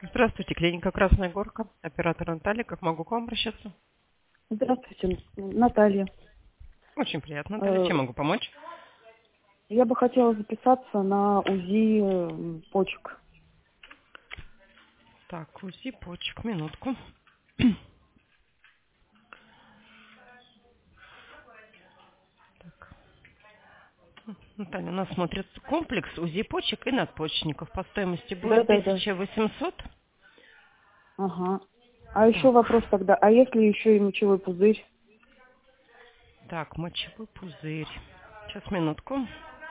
Здравствуйте, клиника Красная Горка. Оператор Наталья. Как могу к вам обращаться? Здравствуйте, Наталья. Очень приятно, Наталья. Э, Чем могу помочь? Я бы хотела записаться на УЗИ почек. Так, УЗИ почек. Минутку. Так. Наталья, у нас смотрится комплекс УЗИ почек и надпочечников. По стоимости будет Да. 1800. Ага. А еще Так, вопрос тогда, а если еще и мочевой пузырь? так, мочевой пузырь. Сейчас, минутку.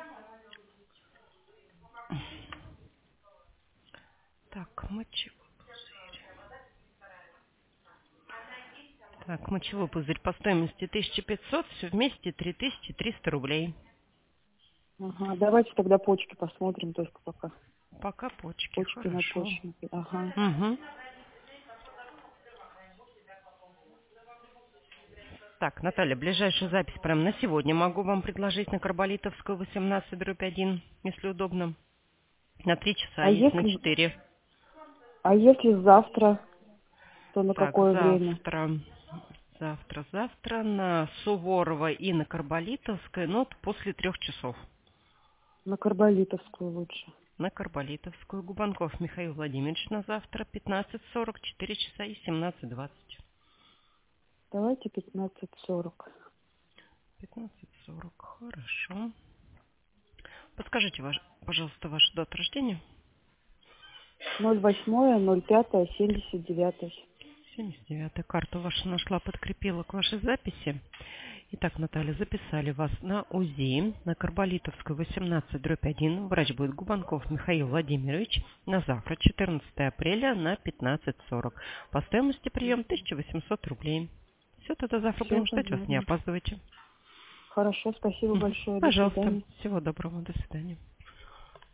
Так, мочевой пузырь. Так, мочевой пузырь по стоимости 1500, все вместе 3300 рублей. Ага, давайте тогда почки посмотрим только пока. Пока почки, Почки хорошо. надпочечники. Ага. Угу. Так, Наталья, ближайшую запись прямо на сегодня могу вам предложить на Карболитовскую 18/1, если удобно. На 3 часа, А есть на если, 4. а если завтра, то на Так, какое время? завтра на Суворова и на Карболитовской, но после 3 часов. На Карболитовскую лучше. На Карболитовскую. Губанков Михаил Владимирович на завтра 15:40, 4 часа и 17:20. Давайте 15:40. 15:40, хорошо. Подскажите, пожалуйста, вашу дату рождения. 08.05.79. 79-я карту вашу нашла, подкрепила к вашей записи. Итак, Наталья, записали вас на УЗИ, на Карболитовскую 18/1. Врач будет Губанков Михаил Владимирович на завтра, 14 апреля на 15:40. По стоимости прием 1800 рублей. Все, тогда завтра Все будем ждать вас, не понятно. опаздывайте. Хорошо, спасибо большое. До Пожалуйста. свидания. Всего доброго, до свидания.